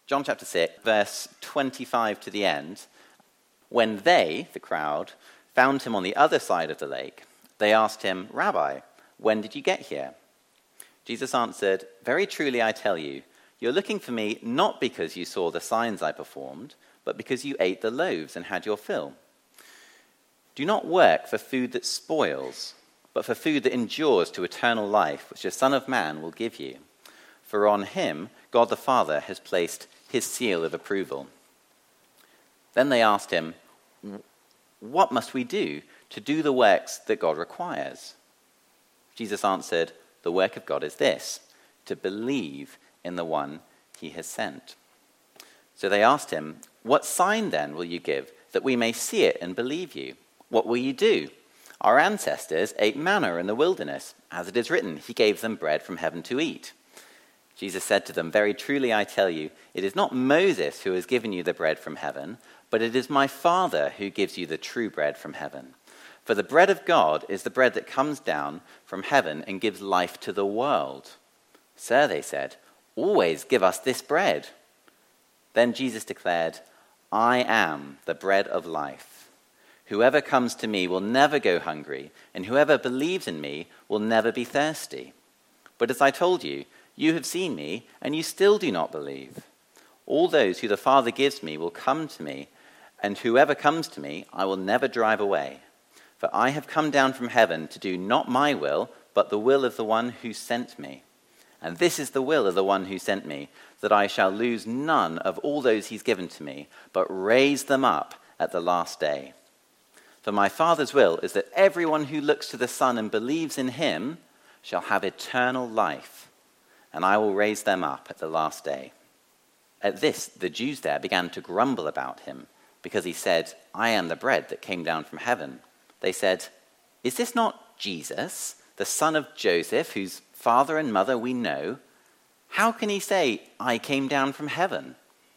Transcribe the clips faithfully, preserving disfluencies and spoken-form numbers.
John chapter six, verse twenty-five to the end. When they, the crowd, found him on the other side of the lake, they asked him, "Rabbi, when did you get here?" Jesus answered, "Very truly I tell you, you're looking for me not because you saw the signs I performed, but because you ate the loaves and had your fill. Do not work for food that spoils, but for food that endures to eternal life, which the Son of Man will give you. For on him God the Father has placed his seal of approval." Then they asked him, "What must we do to do the works that God requires?" Jesus answered, "The work of God is this, to believe in the one he has sent." So they asked him, "What sign then will you give that we may see it and believe you? What will you do? Our ancestors ate manna in the wilderness. As it is written, he gave them bread from heaven to eat." Jesus said to them, "Very truly I tell you, it is not Moses who has given you the bread from heaven, but it is my Father who gives you the true bread from heaven. For the bread of God is the bread that comes down from heaven and gives life to the world." "Sir," they said, "always give us this bread." Then Jesus declared, "I am the bread of life. Whoever comes to me will never go hungry, and whoever believes in me will never be thirsty. But as I told you, you have seen me, and you still do not believe. All those who the Father gives me will come to me, and whoever comes to me I will never drive away. For I have come down from heaven to do not my will, but the will of the one who sent me. And this is the will of the one who sent me, that I shall lose none of all those he's given to me, but raise them up at the last day. For my Father's will is that everyone who looks to the Son and believes in him shall have eternal life, and I will raise them up at the last day." At this, the Jews there began to grumble about him, because he said, "I am the bread that came down from heaven." They said, "Is this not Jesus, the son of Joseph, whose father and mother we know? How can he say, 'I came down from heaven'?"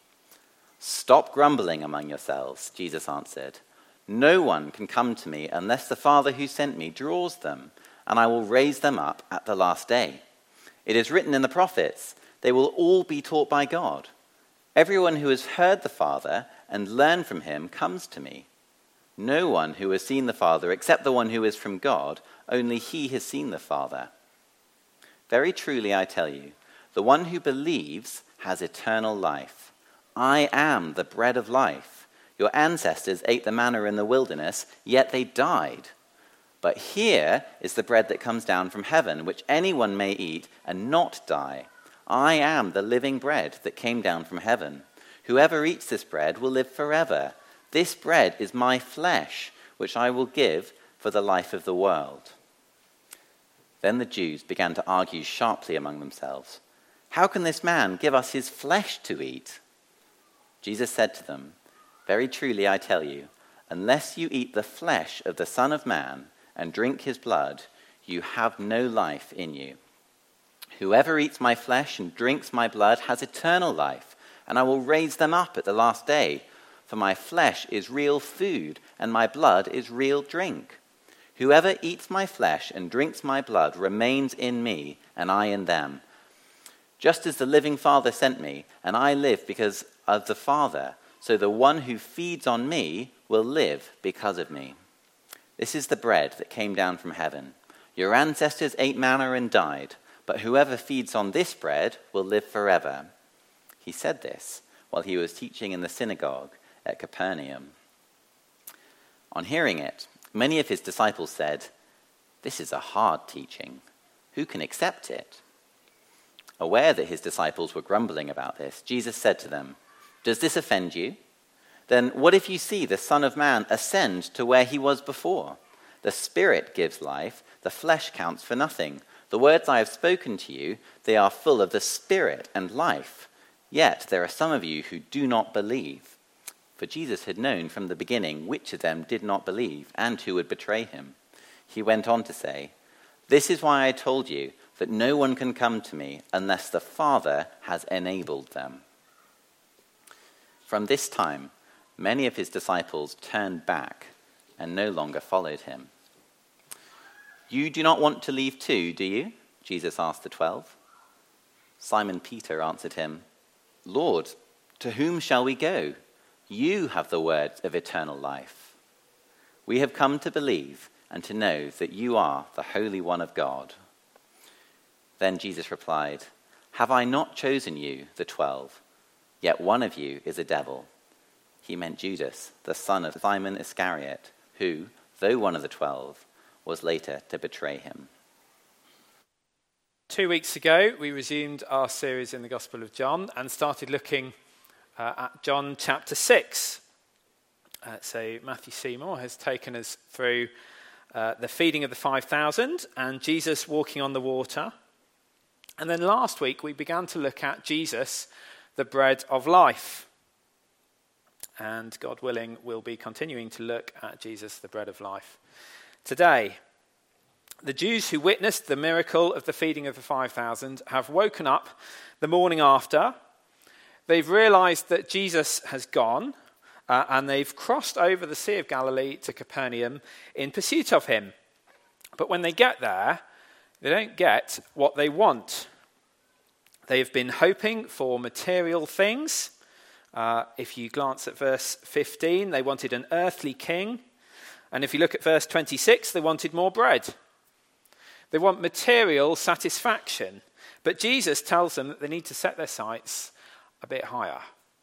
"Stop grumbling among yourselves," Jesus answered. "No one can come to me unless the Father who sent me draws them, and I will raise them up at the last day. It is written in the prophets, they will all be taught by God. Everyone who has heard the Father and learned from him comes to me. No one who has seen the Father except the one who is from God, only he has seen the Father. Very truly I tell you, the one who believes has eternal life. I am the bread of life. Your ancestors ate the manna in the wilderness, yet they died. But here is the bread that comes down from heaven, which anyone may eat and not die. I am the living bread that came down from heaven. Whoever eats this bread will live forever. This bread is my flesh, which I will give for the life of the world." Then the Jews began to argue sharply among themselves. "How can this man give us his flesh to eat?" Jesus said to them, "Very truly I tell you, unless you eat the flesh of the Son of Man and drink his blood, you have no life in you. Whoever eats my flesh and drinks my blood has eternal life, and I will raise them up at the last day. For my flesh is real food, and my blood is real drink. Whoever eats my flesh and drinks my blood remains in me, and I in them. Just as the living Father sent me, and I live because of the Father, so the one who feeds on me will live because of me. This is the bread that came down from heaven. Your ancestors ate manna and died, but whoever feeds on this bread will live forever." He said this while he was teaching in the synagogue at Capernaum. On hearing it, many of his disciples said, "This is a hard teaching. Who can accept it?" Aware that his disciples were grumbling about this, Jesus said to them, "Does this offend you? Then what if you see the Son of Man ascend to where he was before? The Spirit gives life, the flesh counts for nothing. The words I have spoken to you, they are full of the Spirit and life. Yet there are some of you who do not believe." For Jesus had known from the beginning which of them did not believe and who would betray him. He went on to say, "This is why I told you that no one can come to me unless the Father has enabled them." From this time, many of his disciples turned back and no longer followed him. "You do not want to leave too, do you?" Jesus asked the twelve. Simon Peter answered him, "Lord, to whom shall we go? You have the words of eternal life. We have come to believe and to know that you are the Holy One of God." Then Jesus replied, "Have I not chosen you, the twelve? Yet one of you is a devil." He meant Judas, the son of Simon Iscariot, who, though one of the twelve, was later to betray him. Two weeks ago, we resumed our series in the Gospel of John and started looking uh, at John chapter six. Uh, so Matthew Seymour has taken us through uh, the feeding of the five thousand and Jesus walking on the water. And then last week, we began to look at Jesus, the bread of life. And God willing, we'll be continuing to look at Jesus, the bread of life, today. The Jews who witnessed the miracle of the feeding of the five thousand have woken up the morning after. They've realized that Jesus has gone, uh, and they've crossed over the Sea of Galilee to Capernaum in pursuit of him. But when they get there, they don't get what they want. They've been hoping for material things. Uh, if you glance at verse fifteen, they wanted an earthly king. And if you look at verse twenty-six, they wanted more bread. They want material satisfaction. But Jesus tells them that they need to set their sights a bit higher.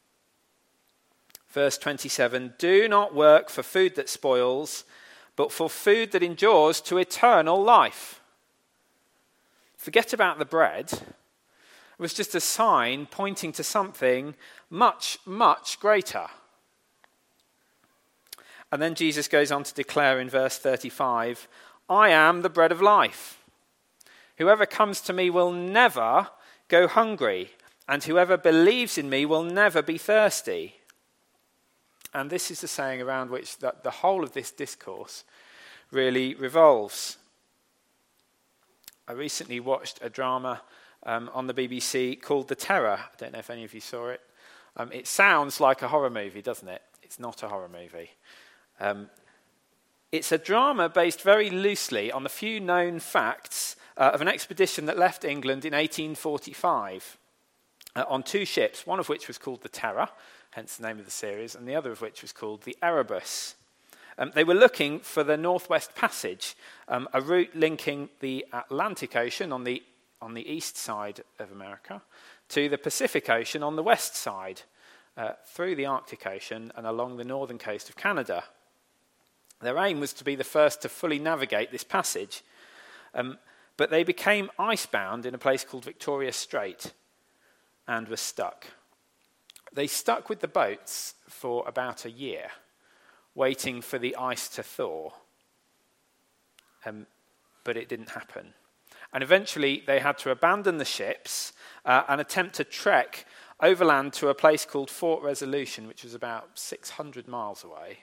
Verse twenty-seven, "Do not work for food that spoils, but for food that endures to eternal life." Forget about the bread. It was just a sign pointing to something much, much greater. And then Jesus goes on to declare in verse thirty-five, "I am the bread of life. Whoever comes to me will never go hungry, and whoever believes in me will never be thirsty." And this is the saying around which the, the whole of this discourse really revolves. I recently watched a drama um, on the B B C called The Terror. I don't know if any of you saw it. Um, it sounds like a horror movie, doesn't it? It's not a horror movie. Um, it's a drama based very loosely on the few known facts uh, of an expedition that left England in eighteen forty-five uh, on two ships, one of which was called the Terror, hence the name of the series, and the other of which was called the Erebus. Um, they were looking for the Northwest Passage, um, a route linking the Atlantic Ocean on the on the east side of America to the Pacific Ocean on the west side, uh, through the Arctic Ocean and along the northern coast of Canada. Their aim was to be the first to fully navigate this passage, um, but they became icebound in a place called Victoria Strait and were stuck. They stuck with the boats for about a year, waiting for the ice to thaw, um, but it didn't happen. And eventually they had to abandon the ships uh, and attempt to trek overland to a place called Fort Resolution, which was about six hundred miles away.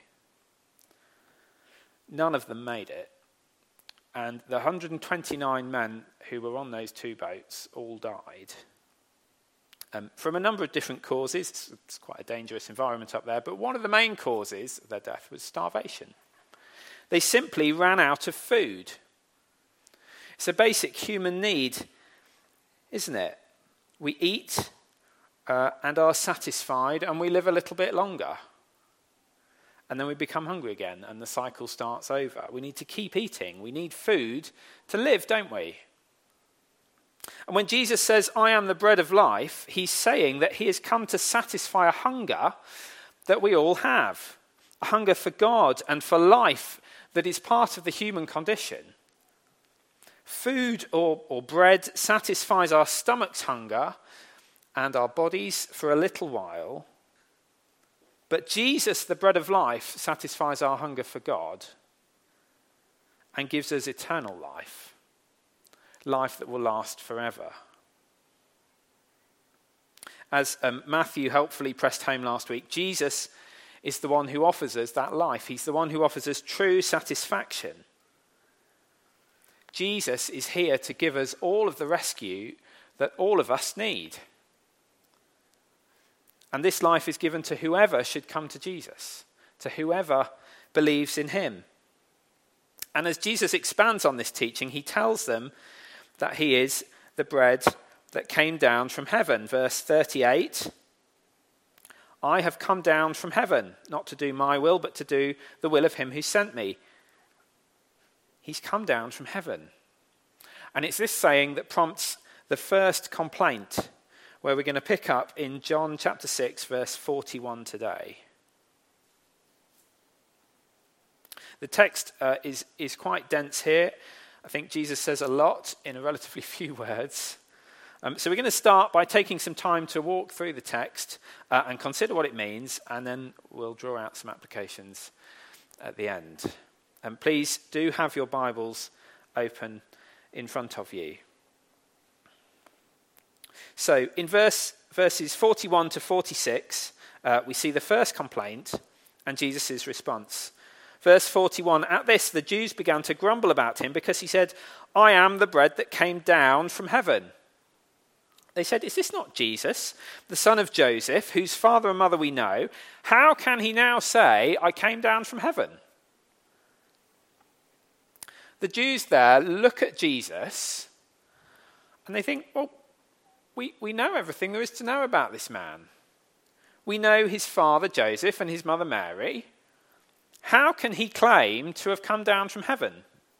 None of them made it. And the one hundred twenty-nine men who were on those two boats all died. Um, from a number of different causes. It's, it's quite a dangerous environment up there. But one of the main causes of their death was starvation. They simply ran out of food. It's a basic human need, isn't it? We eat uh, and are satisfied, and we live a little bit longer. And then we become hungry again, and the cycle starts over. We need to keep eating. We need food to live, don't we? And when Jesus says, "I am the bread of life," he's saying that he has come to satisfy a hunger that we all have. A hunger for God and for life that is part of the human condition. Food or, or bread satisfies our stomach's hunger and our bodies for a little while. But Jesus, the bread of life, satisfies our hunger for God and gives us eternal life, life that will last forever. As um, Matthew helpfully pressed home last week, Jesus is the one who offers us that life. He's the one who offers us true satisfaction. Jesus is here to give us all of the rescue that all of us need. And this life is given to whoever should come to Jesus, to whoever believes in him. And as Jesus expands on this teaching, he tells them that he is the bread that came down from heaven. Verse thirty-eight, I have come down from heaven, not to do my will, but to do the will of him who sent me. He's come down from heaven. And it's this saying that prompts the first complaint, where we're going to pick up in John chapter six, verse forty-one today. The text uh, is, is quite dense here. I think Jesus says a lot in a relatively few words. Um, so we're going to start by taking some time to walk through the text uh, and consider what it means, and then we'll draw out some applications at the end. And please do have your Bibles open in front of you. So in verse verses forty-one to forty-six, uh, we see the first complaint and Jesus' response. Verse forty-one, at this the Jews began to grumble about him because he said, I am the bread that came down from heaven. They said, is this not Jesus, the son of Joseph, whose father and mother we know? How can he now say, I came down from heaven? The Jews there look at Jesus and they think, well, we, we know everything there is to know about this man. We know his father Joseph and his mother Mary. How can he claim to have come down from heaven?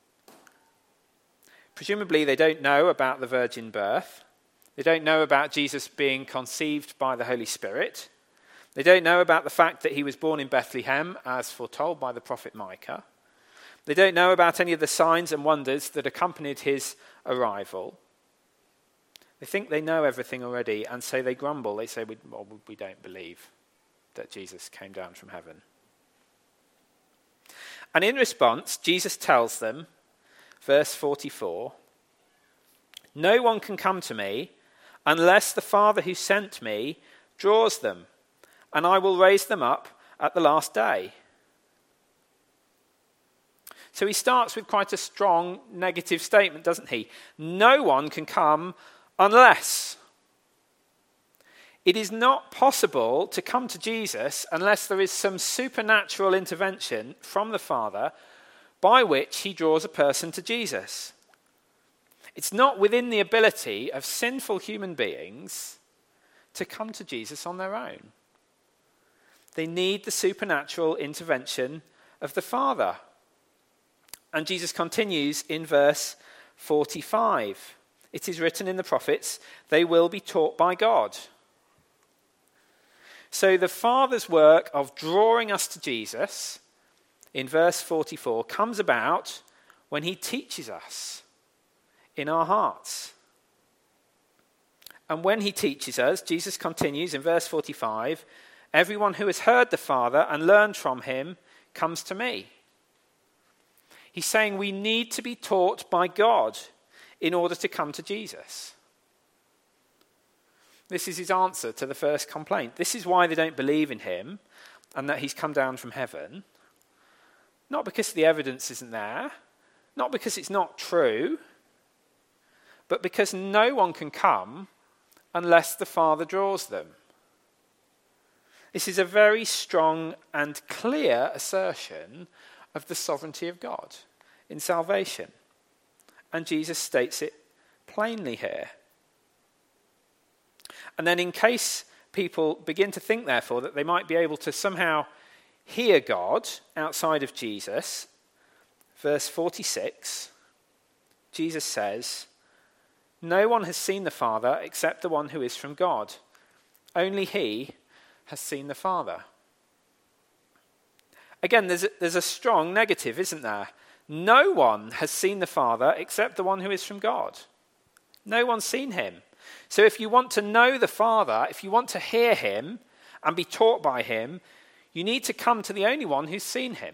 Presumably they don't know about the virgin birth. They don't know about Jesus being conceived by the Holy Spirit. They don't know about the fact that he was born in Bethlehem, as foretold by the prophet Micah. They don't know about any of the signs and wonders that accompanied his arrival. They think they know everything already, and so they grumble. They say, well, we don't believe that Jesus came down from heaven. And in response, Jesus tells them, verse forty-four, no one can come to me unless the Father who sent me draws them, and I will raise them up at the last day. So he starts with quite a strong negative statement, doesn't he? No one can come unless. It is not possible to come to Jesus unless there is some supernatural intervention from the Father by which he draws a person to Jesus. It's not within the ability of sinful human beings to come to Jesus on their own. They need the supernatural intervention of the Father. And Jesus continues in verse forty-five. It is written in the prophets, they will be taught by God. So the Father's work of drawing us to Jesus, in verse forty-four, comes about when he teaches us in our hearts. And when he teaches us, Jesus continues in verse forty-five, everyone who has heard the Father and learned from him comes to me. He's saying we need to be taught by God in order to come to Jesus. This is his answer to the first complaint. This is why they don't believe in him and that he's come down from heaven. Not because the evidence isn't there, not because it's not true, but because no one can come unless the Father draws them. This is a very strong and clear assertion of the sovereignty of God in salvation. And Jesus states it plainly here. And then in case people begin to think, therefore, that they might be able to somehow hear God outside of Jesus, verse forty-six, Jesus says, no one has seen the Father except the one who is from God. Only he has seen the Father. Again, there's a, there's a strong negative, isn't there? No one has seen the Father except the one who is from God. No one's seen him. So if you want to know the Father, if you want to hear him and be taught by him, you need to come to the only one who's seen him.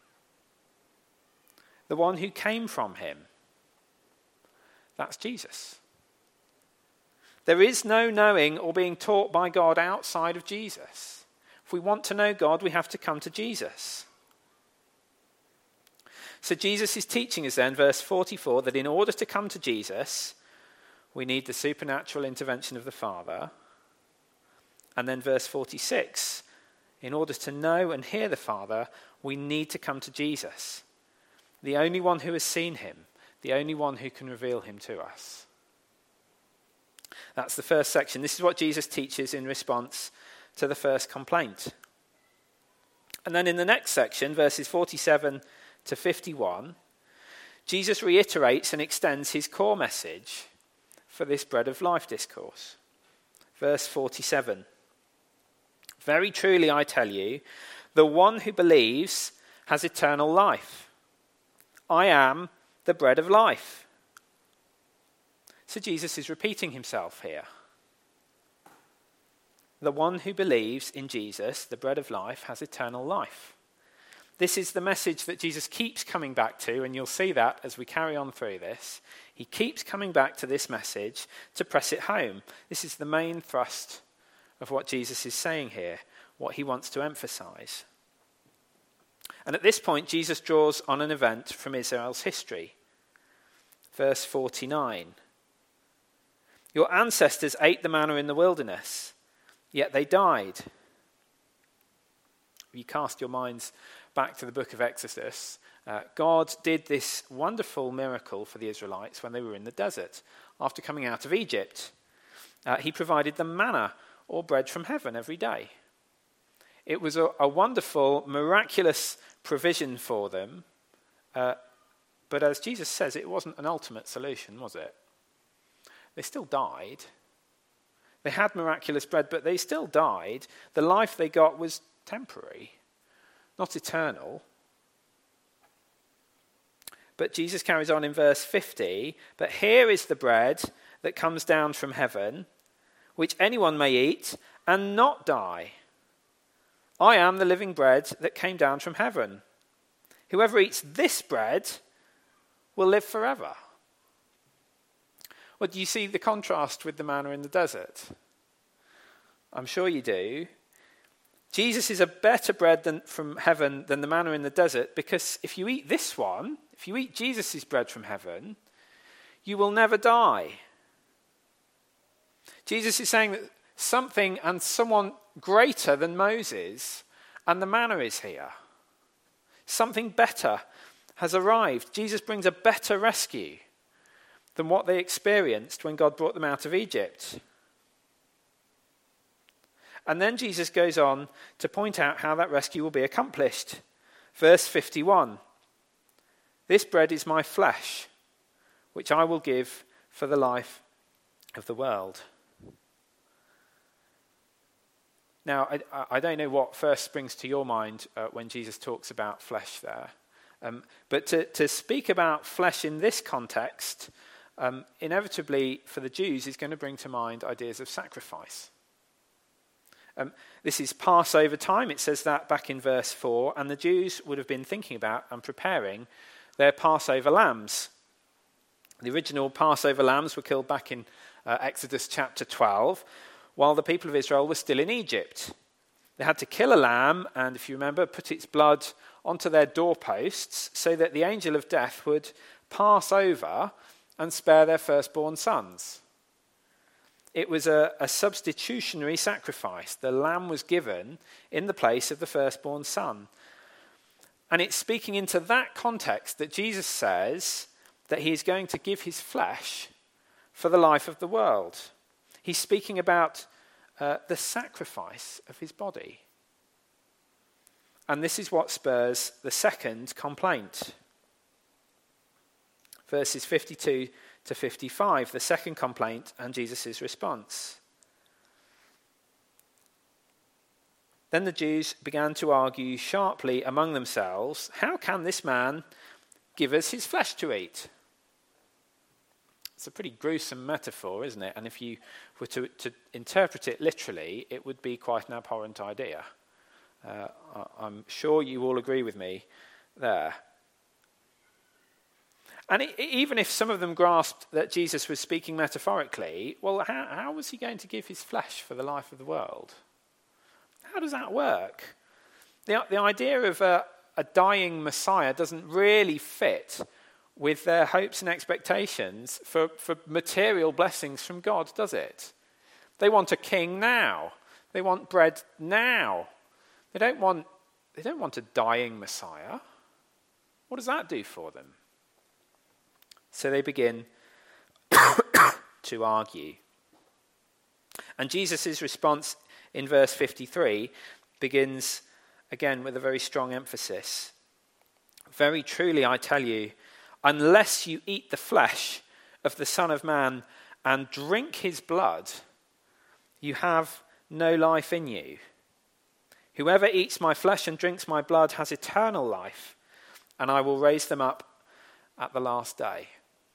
The one who came from him. That's Jesus. There is no knowing or being taught by God outside of Jesus. If we want to know God, we have to come to Jesus. So Jesus is teaching us then, verse forty-four, that in order to come to Jesus, we need the supernatural intervention of the Father. And then verse forty-six, in order to know and hear the Father, we need to come to Jesus, the only one who has seen him, the only one who can reveal him to us. That's the first section. This is what Jesus teaches in response to the first complaint. And then in the next section, verses forty-seven to fifty-one, Jesus reiterates and extends his core message for this bread of life discourse. Verse forty-seven. Very truly I tell you, the one who believes has eternal life. I am the bread of life. So Jesus is repeating himself here. The one who believes in Jesus, the bread of life, has eternal life. This is the message that Jesus keeps coming back to, and you'll see that as we carry on through this. He keeps coming back to this message to press it home. This is the main thrust of what Jesus is saying here, what he wants to emphasize. And at this point, Jesus draws on an event from Israel's history. Verse forty-nine. Your ancestors ate the manna in the wilderness, yet they died. If you cast your minds back to the book of Exodus, uh, God did this wonderful miracle for the Israelites when they were in the desert. After coming out of Egypt, uh, he provided them manna or bread from heaven every day. It was a, a wonderful, miraculous provision for them, uh, but as Jesus says, it wasn't an ultimate solution, was it? They still died. They had miraculous bread, but they still died. The life they got was temporary, not eternal. But Jesus carries on in verse fifty, but here is the bread that comes down from heaven, which anyone may eat and not die. I am the living bread that came down from heaven. Whoever eats this bread will live forever. Well, do you see the contrast with the manna in the desert? I'm sure you do. Jesus is a better bread than, from heaven than the manna in the desert, because if you eat this one, if you eat Jesus' bread from heaven, you will never die. Jesus is saying that something and someone greater than Moses and the manna is here. Something better has arrived. Jesus brings a better rescue than what they experienced when God brought them out of Egypt. And then Jesus goes on to point out how that rescue will be accomplished. Verse fifty-one. This bread is my flesh, which I will give for the life of the world. Now, I, I don't know what first springs to your mind uh, when Jesus talks about flesh there. Um, but to, to speak about flesh in this context, um, inevitably for the Jews is going to bring to mind ideas of sacrifice. Um, this is Passover time. It says that back in verse four. And the Jews would have been thinking about and preparing their Passover lambs. The original Passover lambs were killed back in uh, Exodus chapter twelve, while the people of Israel were still in Egypt. They had to kill a lamb and, if you remember, put its blood onto their doorposts so that the angel of death would pass over and spare their firstborn sons. It was a, a substitutionary sacrifice. The lamb was given in the place of the firstborn son. And it's speaking into that context that Jesus says that he is going to give his flesh for the life of the world. He's speaking about uh, the sacrifice of his body. And this is what spurs the second complaint. Verses fifty-two to fifty-five, the second complaint and Jesus' response. Then the Jews began to argue sharply among themselves, how can this man give us his flesh to eat? It's a pretty gruesome metaphor, isn't it? And if you were to, to interpret it literally, it would be quite an abhorrent idea. Uh, I'm sure you all agree with me there. And it, even if some of them grasped that Jesus was speaking metaphorically, well, how, how was he going to give his flesh for the life of the world? How does that work? The, the idea of a, a dying Messiah doesn't really fit with their hopes and expectations for, for material blessings from God, does it? They want a king now. They want bread now. They don't want, they don't want a dying Messiah. What does that do for them? So they begin to argue. And Jesus' response in verse fifty-three begins again with a very strong emphasis. Very truly I tell you, unless you eat the flesh of the Son of Man and drink his blood, you have no life in you. Whoever eats my flesh and drinks my blood has eternal life, and I will raise them up at the last day.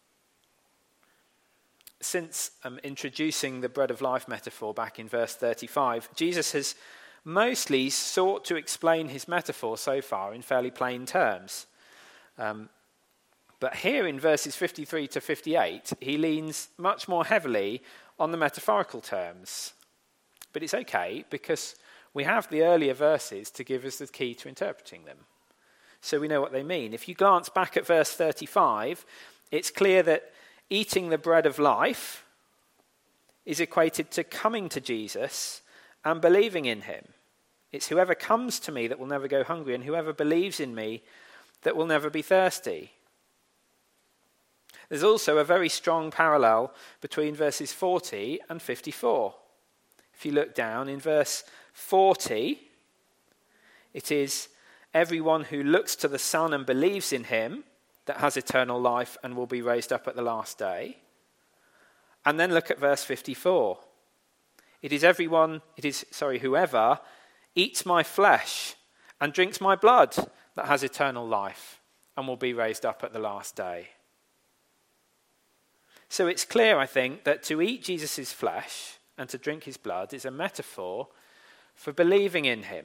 Since um, introducing the bread of life metaphor back in verse thirty-five, Jesus has mostly sought to explain his metaphor so far in fairly plain terms. Um, but here in verses fifty-three to fifty-eight, he leans much more heavily on the metaphorical terms. But it's okay, because we have the earlier verses to give us the key to interpreting them. So we know what they mean. If you glance back at verse thirty-five, it's clear that eating the bread of life is equated to coming to Jesus and believing in him. It's whoever comes to me that will never go hungry, and whoever believes in me that will never be thirsty. There's also a very strong parallel between verses forty and fifty-four. If you look down in verse forty, it is everyone who looks to the Son and believes in him that has eternal life and will be raised up at the last day. And then look at verse fifty-four. It is everyone, it is, sorry, whoever eats my flesh and drinks my blood that has eternal life and will be raised up at the last day. So it's clear, I think, that to eat Jesus' flesh and to drink his blood is a metaphor for believing in him.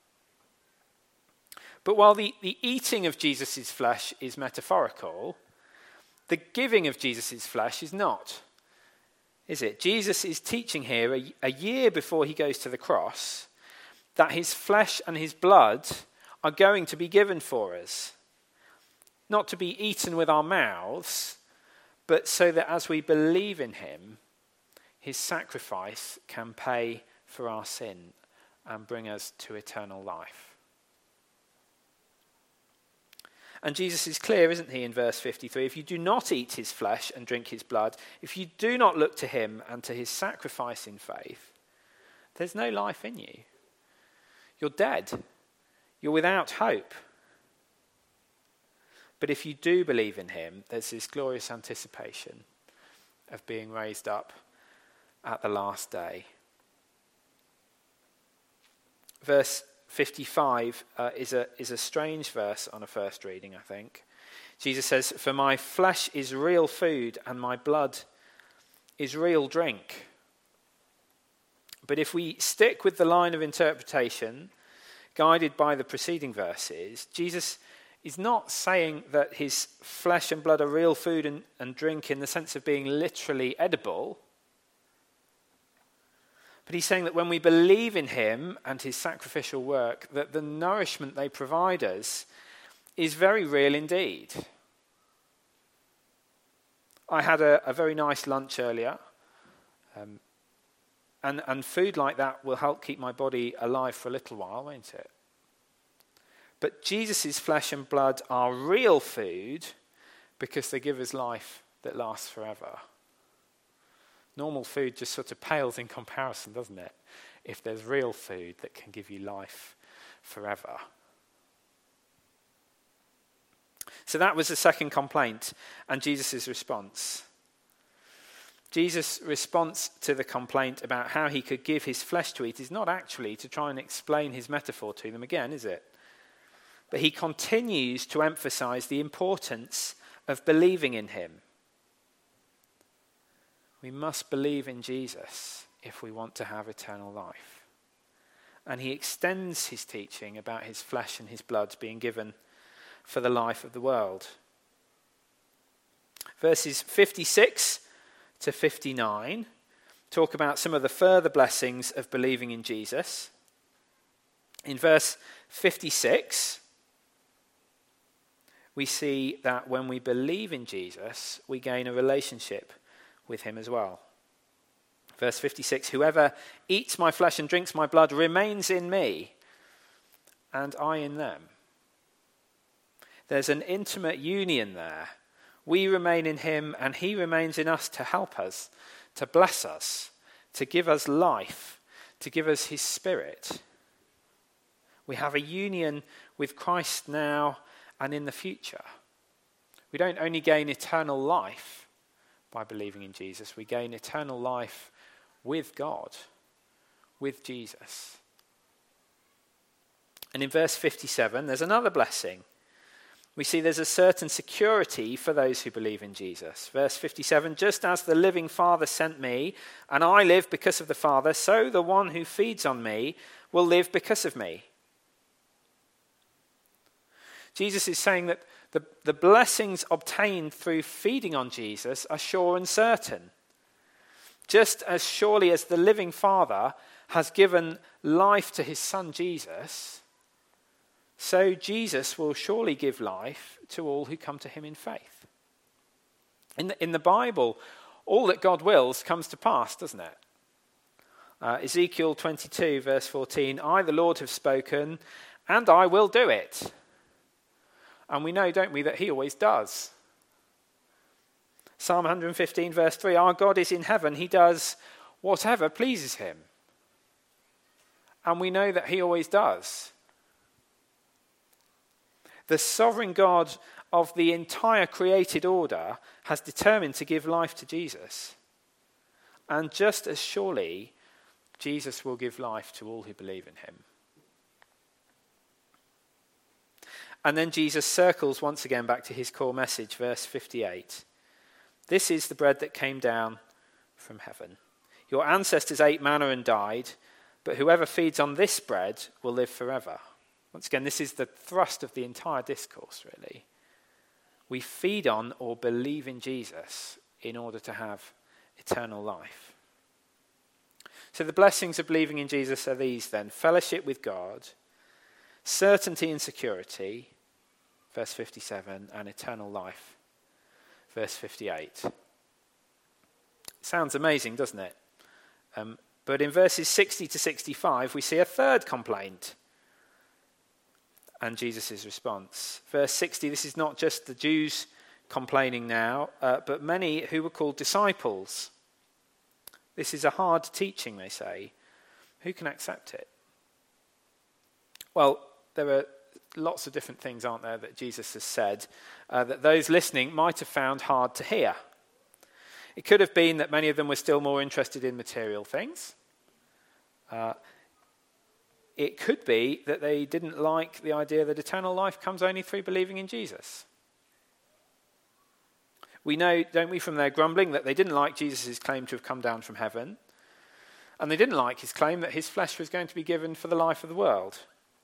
But while the, the eating of Jesus' flesh is metaphorical, the giving of Jesus' flesh is not, is it? Jesus is teaching here a, a year before he goes to the cross that his flesh and his blood are going to be given for us. Not to be eaten with our mouths, but so that as we believe in him, his sacrifice can pay for our sin and bring us to eternal life. And Jesus is clear, isn't he, in verse fifty-three? If you do not eat his flesh and drink his blood, if you do not look to him and to his sacrifice in faith, there's no life in you. You're dead. You're without hope. But if you do believe in him, there's this glorious anticipation of being raised up at the last day. Verse fifty-five uh, is a is a strange verse on a first reading, I think. Jesus says, "For my flesh is real food and my blood is real drink." But if we stick with the line of interpretation guided by the preceding verses, Jesus is not saying that his flesh and blood are real food and, and drink in the sense of being literally edible. But he's saying that when we believe in him and his sacrificial work, that the nourishment they provide us is very real indeed. I had a, a very nice lunch earlier, um, and, and food like that will help keep my body alive for a little while, won't it? But Jesus' flesh and blood are real food because they give us life that lasts forever. Normal food just sort of pales in comparison, doesn't it? If there's real food that can give you life forever. So that was the second complaint and Jesus' response. Jesus' response to the complaint about how he could give his flesh to eat is not actually to try and explain his metaphor to them again, is it? But he continues to emphasize the importance of believing in him. We must believe in Jesus if we want to have eternal life. And he extends his teaching about his flesh and his blood being given for the life of the world. Verses fifty-six to fifty-nine talk about some of the further blessings of believing in Jesus. In verse fifty-six, we see that when we believe in Jesus, we gain a relationship with him as well. Verse fifty-six, "Whoever eats my flesh and drinks my blood remains in me, and I in them." There's an intimate union there. We remain in him, and he remains in us to help us, to bless us, to give us life, to give us his Spirit. We have a union with Christ now and in the future. We don't only gain eternal life by believing in Jesus, we gain eternal life with God, with Jesus. And in verse fifty-seven, there's another blessing. We see there's a certain security for those who believe in Jesus. Verse fifty-seven, just as the living Father sent me, and I live because of the Father, so the one who feeds on me will live because of me. Jesus is saying that the, the blessings obtained through feeding on Jesus are sure and certain. Just as surely as the living Father has given life to his Son Jesus, so Jesus will surely give life to all who come to him in faith. In the, in the Bible, all that God wills comes to pass, doesn't it? Uh, Ezekiel twenty-two, verse fourteen, I, the Lord, have spoken, and I will do it. And we know, don't we, that he always does. Psalm one fifteen, verse three, our God is in heaven, he does whatever pleases him. And we know that he always does. The sovereign God of the entire created order has determined to give life to Jesus. And just as surely, Jesus will give life to all who believe in him. And then Jesus circles once again back to his core message, verse fifty-eight. This is the bread that came down from heaven. Your ancestors ate manna and died, but whoever feeds on this bread will live forever. Once again, this is the thrust of the entire discourse, really. We feed on or believe in Jesus in order to have eternal life. So the blessings of believing in Jesus are these then. Fellowship with God, certainty and security, verse fifty-seven, and eternal life, verse fifty-eight. Sounds amazing, doesn't it? Um, but in verses sixty to sixty-five, we see a third complaint. And Jesus' response. Verse sixty, this is not just the Jews complaining now, uh, but many who were called disciples. This is a hard teaching, they say. Who can accept it? Well, there are lots of different things, aren't there, that Jesus has said uh, that those listening might have found hard to hear. It could have been that many of them were still more interested in material things. Uh, It could be that they didn't like the idea that eternal life comes only through believing in Jesus. We know, don't we, from their grumbling that they didn't like Jesus' claim to have come down from heaven. And they didn't like his claim that his flesh was going to be given for the life of the world.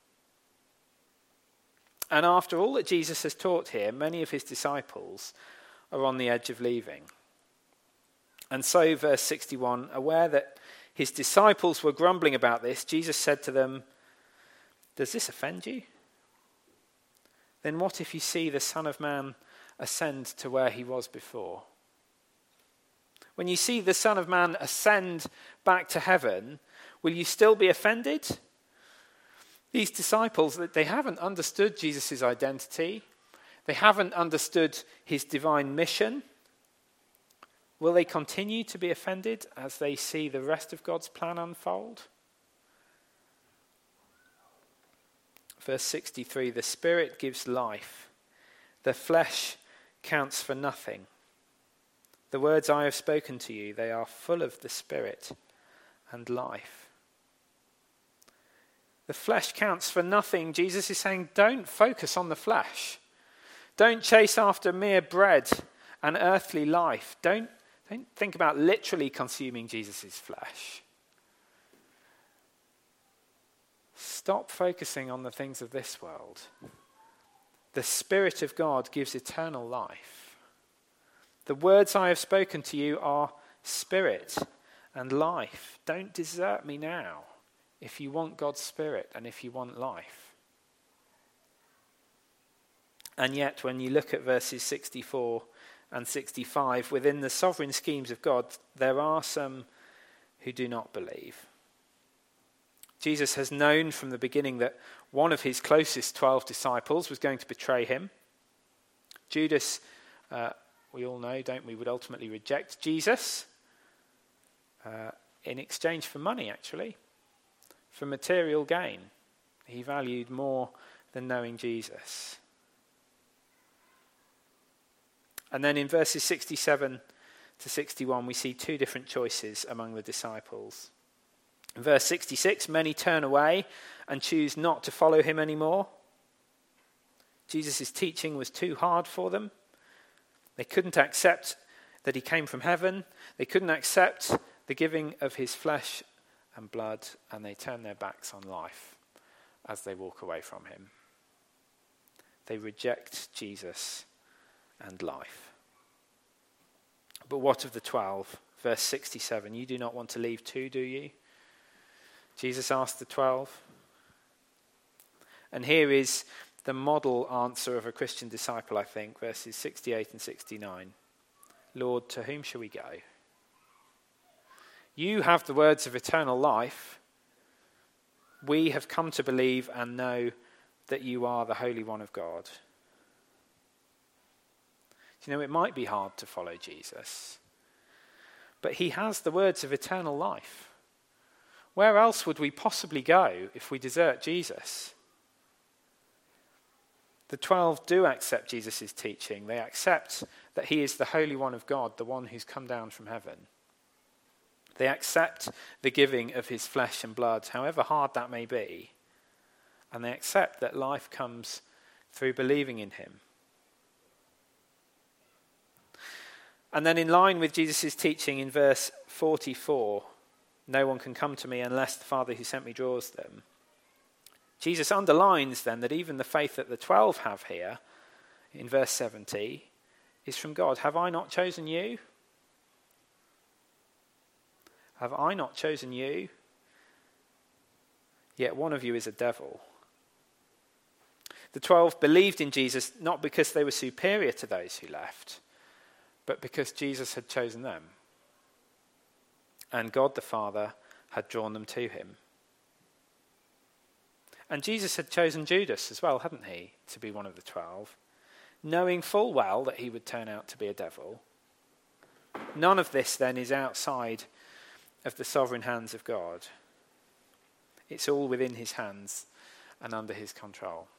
And after all that Jesus has taught here, many of his disciples are on the edge of leaving. And so, verse sixty-one, aware that his disciples were grumbling about this, Jesus said to them, does this offend you? Then what if you see the Son of Man ascend to where he was before? When you see the Son of Man ascend back to heaven, will you still be offended? These disciples, they haven't understood Jesus' identity. They haven't understood his divine mission. Will they continue to be offended as they see the rest of God's plan unfold? Verse sixty-three, the Spirit gives life. The flesh counts for nothing. The words I have spoken to you, they are full of the Spirit and life. The flesh counts for nothing. Jesus is saying, don't focus on the flesh. Don't chase after mere bread and earthly life. Don't Don't think about literally consuming Jesus' flesh. Stop focusing on the things of this world. The Spirit of God gives eternal life. The words I have spoken to you are spirit and life. Don't desert me now if you want God's Spirit and if you want life. And yet, when you look at verses sixty-four and sixty-five, within the sovereign schemes of God, there are some who do not believe. Jesus has known from the beginning that one of his closest twelve disciples was going to betray him. Judas, uh, we all know, don't we, would ultimately reject Jesus uh, in exchange for money, actually. for material gain. He valued more than knowing Jesus. And then in verses sixty-seven to sixty-one, we see two different choices among the disciples. In verse sixty-six, many turn away and choose not to follow him anymore. Jesus' teaching was too hard for them. They couldn't accept that he came from heaven. They couldn't accept the giving of his flesh and blood, and they turn their backs on life as they walk away from him. They reject Jesus and life. But what of the twelve? Verse sixty-seven, you do not want to leave too, do you? Jesus asked the twelve. And here is the model answer of a Christian disciple, I think, verses sixty-eight and sixty-nine. Lord, to whom shall we go? You have the words of eternal life. We have come to believe and know that you are the Holy One of God. You know, it might be hard to follow Jesus, but he has the words of eternal life. Where else would we possibly go if we desert Jesus? The twelve do accept Jesus' teaching. They accept that he is the Holy One of God, the one who's come down from heaven. They accept the giving of his flesh and blood, however hard that may be. And they accept that life comes through believing in him. And then in line with Jesus' teaching in verse forty-four, no one can come to me unless the Father who sent me draws them. Jesus underlines then that even the faith that the twelve have here, in verse seventy, is from God. Have I not chosen you? Have I not chosen you? Yet one of you is a devil. The twelve believed in Jesus not because they were superior to those who left, but because Jesus had chosen them. And God the Father had drawn them to him. And Jesus had chosen Judas as well, hadn't he, to be one of the twelve, knowing full well that he would turn out to be a devil. None of this then is outside of the sovereign hands of God. It's all within his hands and under his control.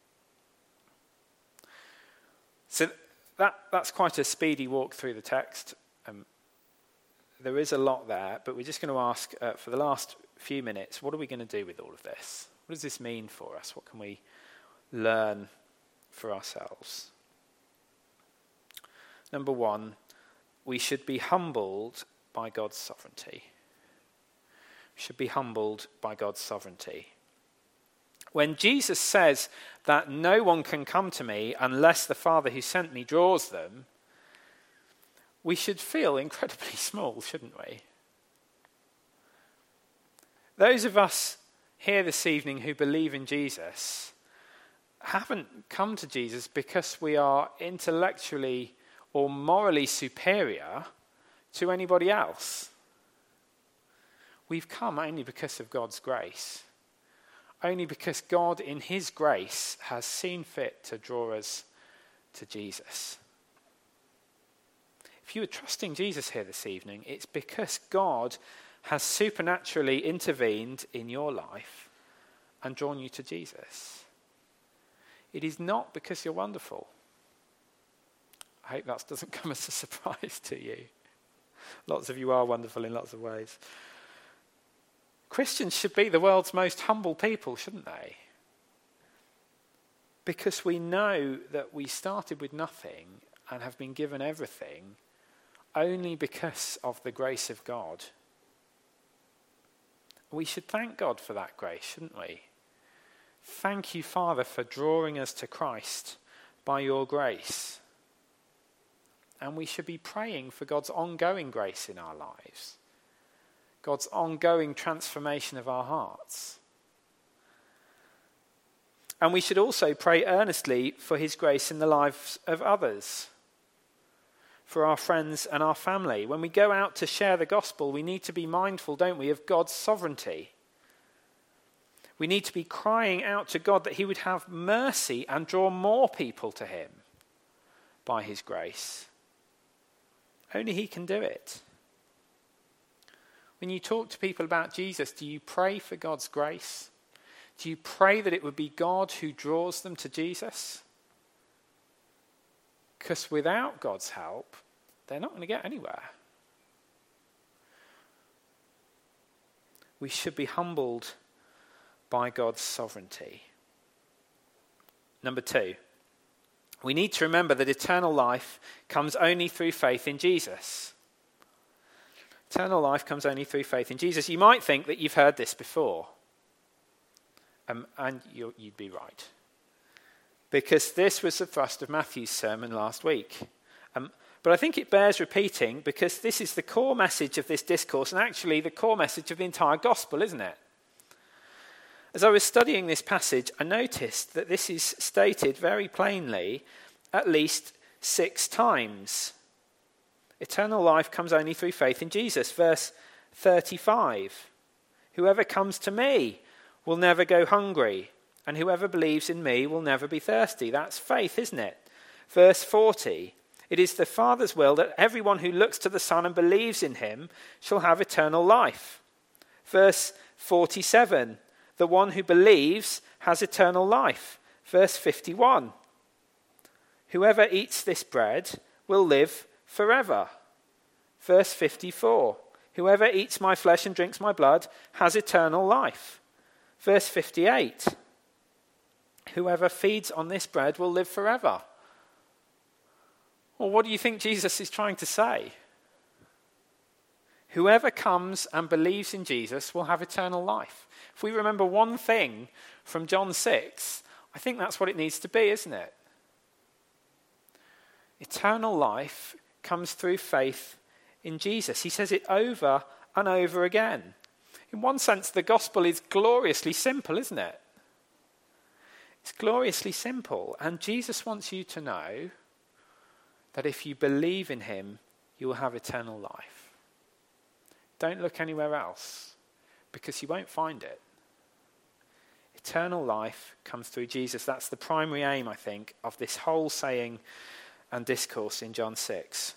So that, that's quite a speedy walk through the text. Um, there is a lot there, but we're just going to ask uh, for the last few minutes, what are we going to do with all of this? What does this mean for us? What can we learn for ourselves? Number one, we should be humbled by God's sovereignty. We should be humbled by God's sovereignty. When Jesus says that no one can come to me unless the Father who sent me draws them, we should feel incredibly small, shouldn't we? Those of us here this evening who believe in Jesus haven't come to Jesus because we are intellectually or morally superior to anybody else. We've come only because of God's grace. Only because God in his grace has seen fit to draw us to Jesus. If you are trusting Jesus here this evening, it's because God has supernaturally intervened in your life and drawn you to Jesus. It is not because you're wonderful. I hope that doesn't come as a surprise to you. Lots of you are wonderful in lots of ways. Christians should be the world's most humble people, shouldn't they? Because we know that we started with nothing and have been given everything only because of the grace of God. We should thank God for that grace, shouldn't we? Thank you, Father, for drawing us to Christ by your grace. And we should be praying for God's ongoing grace in our lives. God's ongoing transformation of our hearts. And we should also pray earnestly for his grace in the lives of others, for our friends and our family. When we go out to share the gospel, we need to be mindful, don't we, of God's sovereignty. We need to be crying out to God that he would have mercy and draw more people to him by his grace. Only he can do it. When you talk to people about Jesus, do you pray for God's grace? Do you pray that it would be God who draws them to Jesus? Because without God's help, they're not going to get anywhere. We should be humbled by God's sovereignty. Number two, we need to remember that eternal life comes only through faith in Jesus. Eternal life comes only through faith in Jesus. You might think that you've heard this before, um, and you're, you'd be right. Because this was the thrust of Matthew's sermon last week. Um, but I think it bears repeating because this is the core message of this discourse and actually the core message of the entire gospel, isn't it? As I was studying this passage, I noticed that this is stated very plainly at least six times. Eternal life comes only through faith in Jesus. Verse thirty-five. Whoever comes to me will never go hungry, and whoever believes in me will never be thirsty. That's faith, isn't it? Verse forty. It is the Father's will that everyone who looks to the Son and believes in him shall have eternal life. Verse forty-seven. The one who believes has eternal life. Verse fifty-one. Whoever eats this bread will live forever. Verse fifty-four. Whoever eats my flesh and drinks my blood has eternal life. Verse fifty-eight. Whoever feeds on this bread will live forever. Well, what do you think Jesus is trying to say? Whoever comes and believes in Jesus will have eternal life. If we remember one thing from John six, I think that's what it needs to be, isn't it? Eternal life comes through faith in Jesus. He says it over and over again. In one sense, the gospel is gloriously simple, isn't it? It's gloriously simple. And Jesus wants you to know that if you believe in him, you will have eternal life. Don't look anywhere else, because you won't find it. Eternal life comes through Jesus. That's the primary aim, I think, of this whole saying and discourse in John six.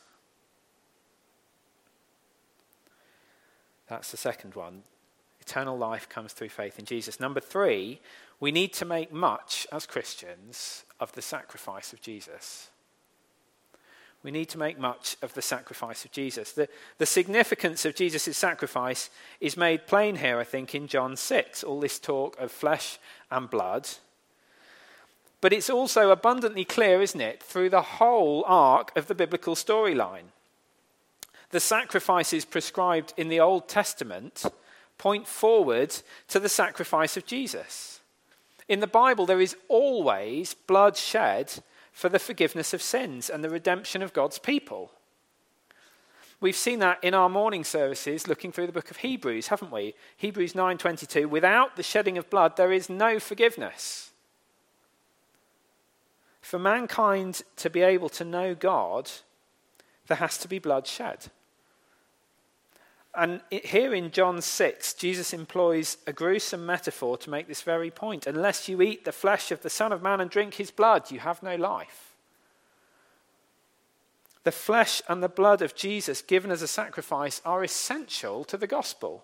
That's the second one. Eternal life comes through faith in Jesus. Number three, we need to make much, as Christians, of the sacrifice of Jesus. We need to make much of the sacrifice of Jesus. The, the significance of Jesus' sacrifice is made plain here, I think, in John six. All this talk of flesh and blood. But it's also abundantly clear, isn't it, through the whole arc of the biblical storyline. The sacrifices prescribed in the Old Testament point forward to the sacrifice of Jesus. In the Bible, there is always blood shed for the forgiveness of sins and the redemption of God's people. We've seen that in our morning services looking through the book of Hebrews, haven't we? Hebrews nine twenty-two, without the shedding of blood, there is no forgiveness. For mankind to be able to know God, there has to be blood shed. And it, here in John six, Jesus employs a gruesome metaphor to make this very point. Unless you eat the flesh of the Son of Man and drink his blood, you have no life. The flesh and the blood of Jesus given as a sacrifice are essential to the gospel.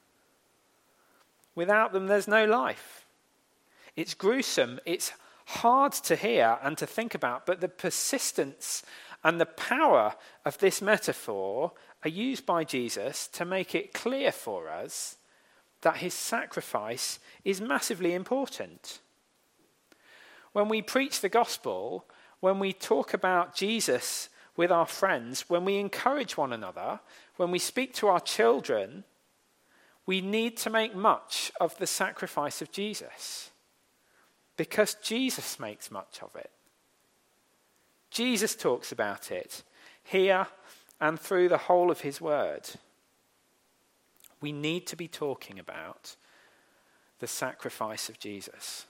Without them, there's no life. It's gruesome. It's hard to hear and to think about, but the persistence and the power of this metaphor are used by Jesus to make it clear for us that his sacrifice is massively important. When we preach the gospel, when we talk about Jesus with our friends, when we encourage one another, when we speak to our children, we need to make much of the sacrifice of Jesus, because Jesus makes much of it. Jesus talks about it here and through the whole of his word. We need to be talking about the sacrifice of Jesus.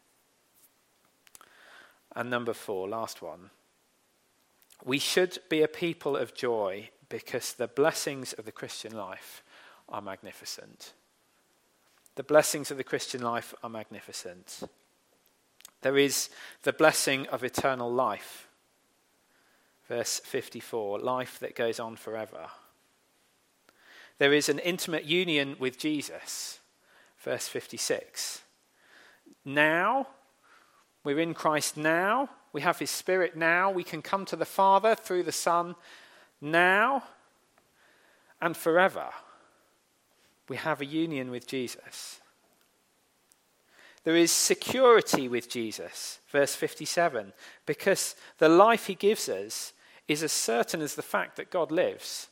And number four, last one. We should be a people of joy because the blessings of the Christian life are magnificent. The blessings of the Christian life are magnificent. There is the blessing of eternal life. Verse fifty-four, life that goes on forever. there is an intimate union with Jesus. Verse fifty-six. Now, we're in Christ now. We have his Spirit now. We can come to the Father through the Son now and forever. We have a union with Jesus. There is security with Jesus, verse fifty-seven, because the life he gives us is as certain as the fact that God lives.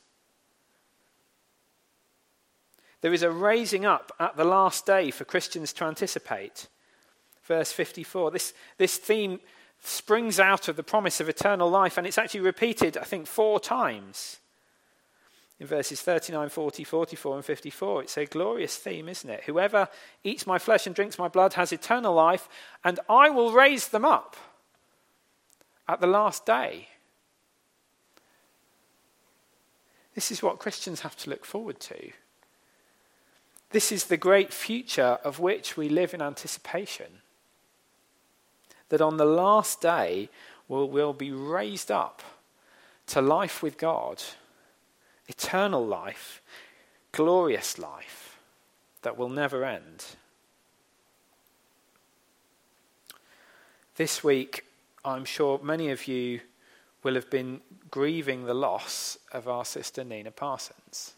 There is a raising up at the last day for Christians to anticipate. Verse fifty-four, this, this theme springs out of the promise of eternal life, and it's actually repeated, I think, four times. In verses thirty-nine, forty, forty-four, and fifty-four, it's a glorious theme, isn't it? Whoever eats my flesh and drinks my blood has eternal life, and I will raise them up at the last day. This is what Christians have to look forward to. This is the great future of which we live in anticipation. That on the last day we'll, we'll be raised up to life with God. Eternal life, glorious life that will never end. This week, I'm sure many of you will have been grieving the loss of our sister Nina Parsons.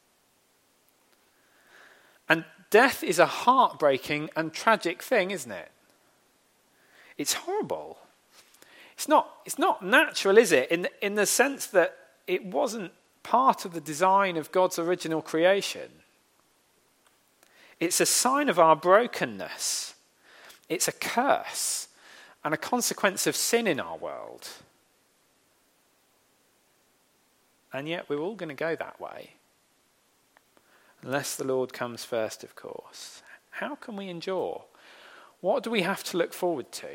And death is a heartbreaking and tragic thing, isn't it? It's horrible. It's not, it's not natural, is it? In, in the sense that it wasn't part of the design of God's original creation. It's a sign of our brokenness. It's a curse and a consequence of sin in our world. And yet we're all going to go that way. Unless the Lord comes first, of course. How can we endure? What do we have to look forward to?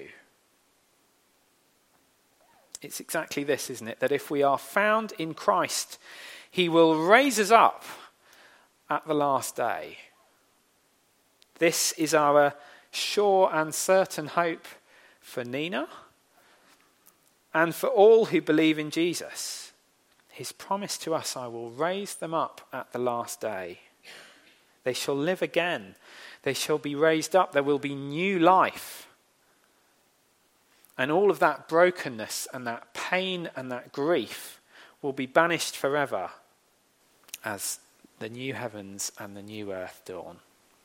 It's exactly this, isn't it? That if we are found in Christ, he will raise us up at the last day. This is our sure and certain hope for Nina and for all who believe in Jesus. His promise to us, I will raise them up at the last day. They shall live again. They shall be raised up. There will be new life. And all of that brokenness and that pain and that grief will be banished forever as the new heavens and the new earth dawn.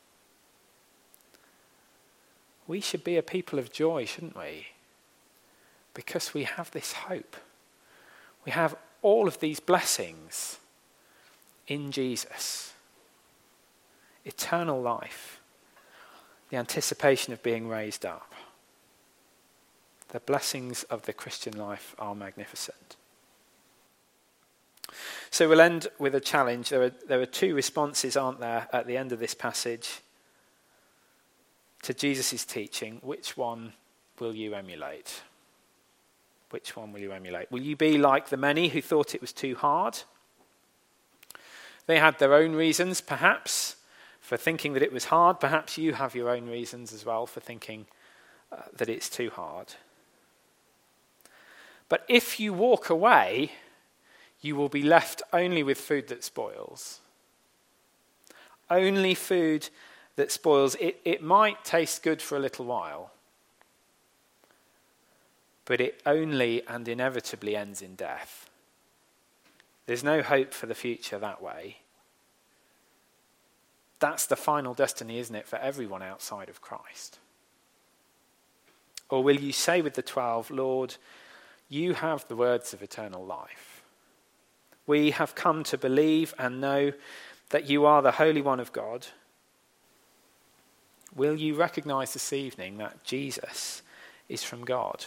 We should be a people of joy, shouldn't we? Because we have this hope. We have all of these blessings in Jesus. Eternal life. The anticipation of being raised up. The blessings of the Christian life are magnificent. So we'll end with a challenge. There are, there are two responses, aren't there, at the end of this passage to Jesus' teaching. Which one will you emulate? Which one will you emulate? Will you be like the many who thought it was too hard? They had their own reasons, perhaps, for thinking that it was hard. Perhaps you have your own reasons as well for thinking uh, that it's too hard. But if you walk away, you will be left only with food that spoils. Only food that spoils. It, it might taste good for a little while, but it only and inevitably ends in death. There's no hope for the future that way. That's the final destiny, isn't it, for everyone outside of Christ? Or will you say with the twelve, Lord, you have the words of eternal life. We have come to believe and know that you are the Holy One of God. Will you recognize this evening that Jesus is from God?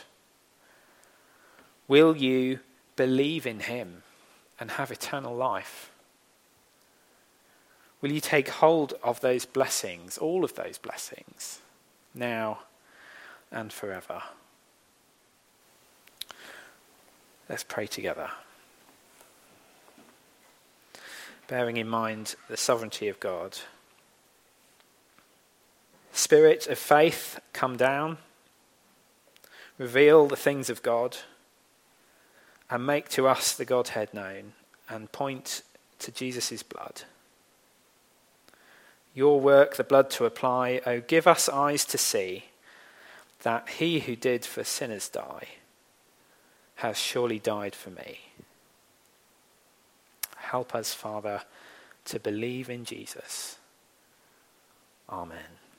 Will you believe in him and have eternal life? Will you take hold of those blessings, all of those blessings, now and forever? Let's pray together. Bearing in mind the sovereignty of God. Spirit of faith, come down. Reveal the things of God. And make to us the Godhead known. And point to Jesus' blood. your work the blood to apply. Oh, give us eyes to see that he who did for sinners die has surely died for me. Help us, Father, to believe in Jesus. Amen.